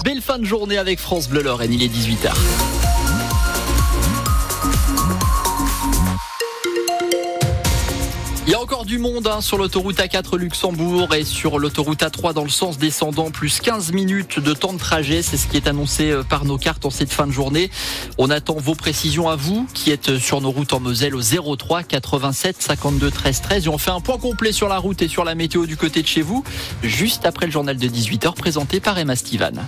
Belle fin de journée avec France Bleu Lorraine, il est 18h. Il y a encore du monde sur l'autoroute A4 Luxembourg et sur l'autoroute A3 dans le sens descendant, plus 15 minutes de temps de trajet. C'est ce qui est annoncé par nos cartes en cette fin de journée. On attend vos précisions à vous qui êtes sur nos routes en Moselle au 03 87 52 13 13. Et on fait un point complet sur la route et sur la météo du côté de chez vous, juste après le journal de 18h présenté par Emma Stivan.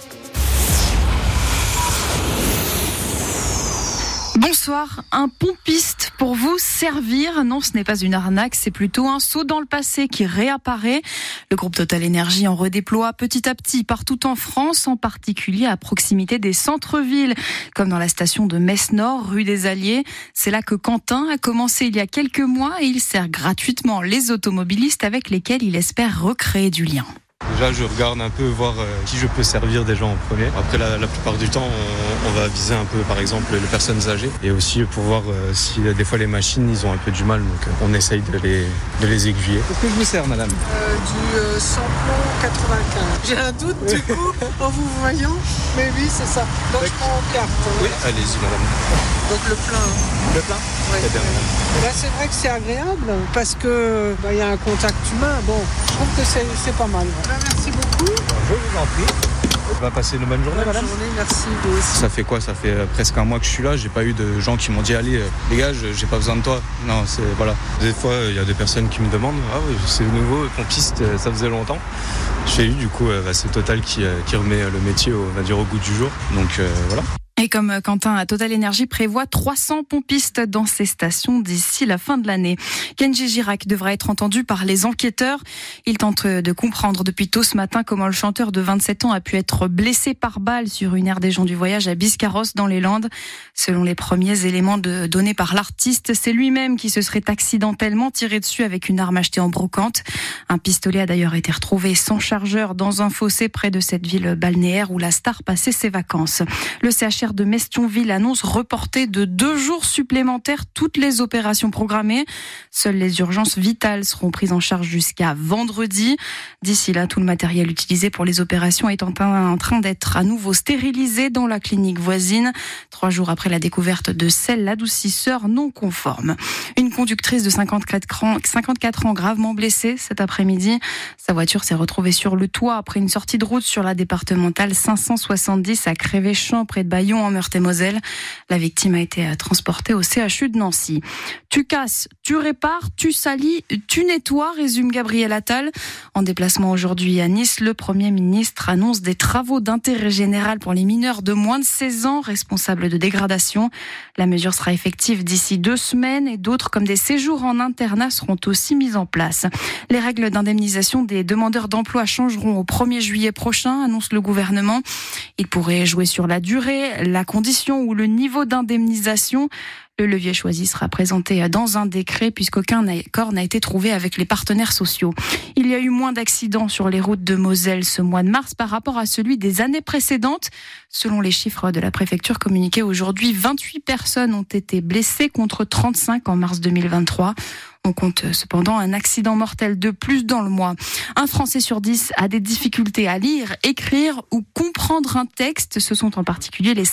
Bonsoir, un pompiste pour vous servir. Non, ce n'est pas une arnaque, c'est plutôt un saut dans le passé qui réapparaît. Le groupe Total Énergie en redéploie petit à petit partout en France, en particulier à proximité des centres-villes, comme dans la station de Metz-Nord, rue des Alliés. C'est là que Quentin a commencé il y a quelques mois et il sert gratuitement les automobilistes avec lesquels il espère recréer du lien. Déjà, je regarde un peu voir qui je peux servir déjà en premier. Après, la plupart du temps, on va viser un peu, par exemple, les personnes âgées. Et aussi pour voir si des fois les machines, ils ont un peu du mal. Donc, on essaye de les aiguiller. Qu'est-ce que je vous sers, madame ? Du samplon 95. J'ai un doute, du coup, en vous voyant. Mais oui, c'est ça. Donc, je prends en carte. Oui, allez-y, madame. Donc, le plein. Le plein ? Oui. Très bien, madame. Là, c'est vrai que c'est agréable parce que y a un contact humain. Bon, je trouve que c'est pas mal. Merci beaucoup. Je vous en prie. On va passer une bonne journée, madame. Bonne journée, merci. Vous aussi. Ça fait quoi ? Ça fait presque un mois que je suis là. J'ai pas eu de gens qui m'ont dit allez, les gars, j'ai pas besoin de toi. Non, c'est voilà. Des fois, il y a des personnes qui me demandent ah oui, c'est nouveau, pompiste, ça faisait longtemps. J'ai eu du coup, c'est Total qui remet le métier, on va dire, au goût du jour. Donc voilà. Et comme Quentin, Total Énergie prévoit 300 pompistes dans ces stations d'ici la fin de l'année. Kenji Girac devra être entendu par les enquêteurs. Il tente de comprendre depuis tôt ce matin comment le chanteur de 27 ans a pu être blessé par balle sur une aire des gens du voyage à Biscarrosse dans les Landes. Selon les premiers éléments donnés par l'artiste, c'est lui-même qui se serait accidentellement tiré dessus avec une arme achetée en brocante. Un pistolet a d'ailleurs été retrouvé sans chargeur dans un fossé près de cette ville balnéaire où la star passait ses vacances. Le CHR de Mestionville annonce reporter de 2 jours supplémentaires toutes les opérations programmées. Seules les urgences vitales seront prises en charge jusqu'à vendredi. D'ici là, tout le matériel utilisé pour les opérations est en train d'être à nouveau stérilisé dans la clinique voisine. 3 jours après la découverte de sel adoucisseur non conforme. Une conductrice de 54 ans gravement blessée cet après-midi. Sa voiture s'est retrouvée sur le toit après une sortie de route sur la départementale 570 à Crévéchamps près de Bayonne en Meurthe-et-Moselle. La victime a été transportée au CHU de Nancy. Tu casses, tu répares, tu salis, tu nettoies, résume Gabriel Attal. En déplacement aujourd'hui à Nice, le Premier ministre annonce des travaux d'intérêt général pour les mineurs de moins de 16 ans responsables de dégradation. La mesure sera effective d'ici 2 semaines et d'autres comme des séjours en internat seront aussi mises en place. Les règles d'indemnisation des demandeurs d'emploi changeront au 1er juillet prochain, annonce le gouvernement. Il pourrait jouer sur la durée, la condition ou le niveau d'indemnisation. Le levier choisi sera présenté dans un décret puisqu'aucun accord n'a été trouvé avec les partenaires sociaux. Il y a eu moins d'accidents sur les routes de Moselle ce mois de mars par rapport à celui des années précédentes. Selon les chiffres de la préfecture communiqués aujourd'hui, 28 personnes ont été blessées contre 35 en mars 2023. On compte cependant un accident mortel de plus dans le mois. Un Français sur 10 a des difficultés à lire, écrire ou comprendre un texte. Ce sont en particulier les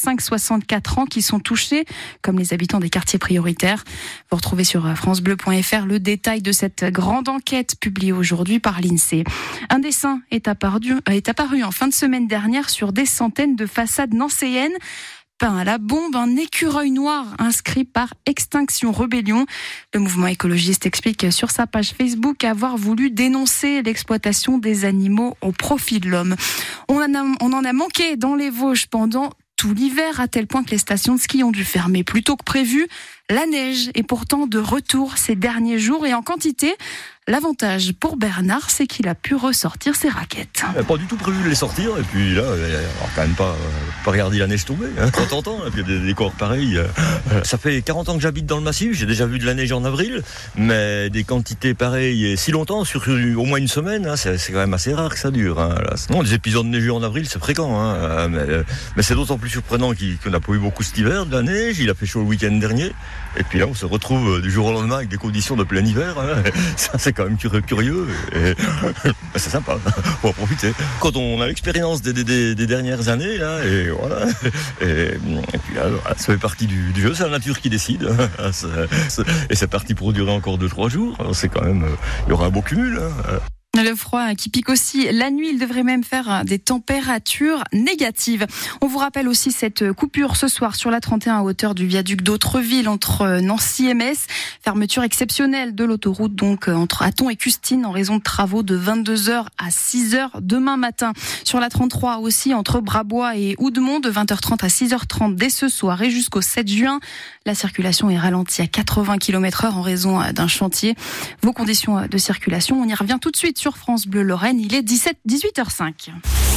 55-64 ans qui sont touchés, comme les habitants des quartiers prioritaires. Vous retrouvez sur francebleu.fr le détail de cette grande enquête publiée aujourd'hui par l'INSEE. Un dessin est apparu en fin de semaine dernière sur des centaines de façades nancéennes. Peint à la bombe, un écureuil noir inscrit par Extinction Rebellion. Le mouvement écologiste explique sur sa page Facebook avoir voulu dénoncer l'exploitation des animaux au profit de l'homme. On en a manqué dans les Vosges pendant tout l'hiver, à tel point que les stations de ski ont dû fermer plus tôt que prévu. La neige est pourtant de retour ces derniers jours et en quantité. L'avantage pour Bernard, c'est qu'il a pu ressortir ses raquettes. Pas du tout prévu de les sortir, et puis là, on va quand même pas regarder la neige tomber. Quand on entend, et puis des décors pareils. Ça fait 40 ans que j'habite dans le massif, j'ai déjà vu de la neige en avril, mais des quantités pareilles si longtemps, sur au moins une semaine, c'est quand même assez rare que ça dure. Non, des épisodes neigeux en avril, c'est fréquent, mais c'est d'autant plus surprenant qu'on n'a pas eu beaucoup cet hiver de la neige. Il a fait chaud le week-end dernier. Et puis là, on se retrouve du jour au lendemain avec des conditions de plein hiver. Ça, c'est quand même curieux. Et c'est sympa. Faut en profiter. Quand on a l'expérience des dernières années, là, et voilà. Et puis là, ça fait partie du jeu. C'est la nature qui décide. Et c'est parti pour durer encore 2-3 jours. Alors, c'est quand même, il y aura un beau cumul. Le froid qui pique aussi. La nuit, il devrait même faire des températures négatives. On vous rappelle aussi cette coupure ce soir sur la 31 à hauteur du viaduc d'Autreville entre Nancy et Metz. Fermeture exceptionnelle de l'autoroute donc entre Hatton et Custine en raison de travaux de 22h à 6h demain matin. Sur la 33 aussi entre Brabois et Oudemont de 20h30 à 6h30 dès ce soir et jusqu'au 7 juin. La circulation est ralentie à 80 km/h en raison d'un chantier. Vos conditions de circulation, on y revient tout de suite sur France Bleu Lorraine. Il est 18h05.